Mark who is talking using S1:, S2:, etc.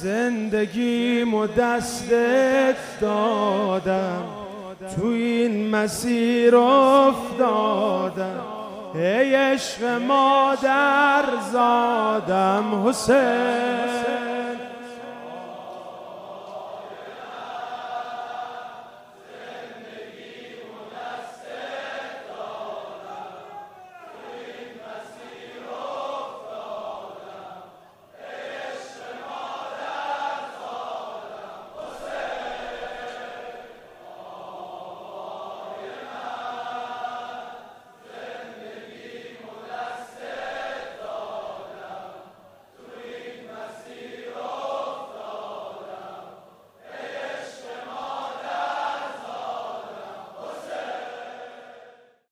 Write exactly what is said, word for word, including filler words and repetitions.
S1: زندگیمو دستت دادم، تو این مسیر افتادم، ای عشق مادر زادم حسین.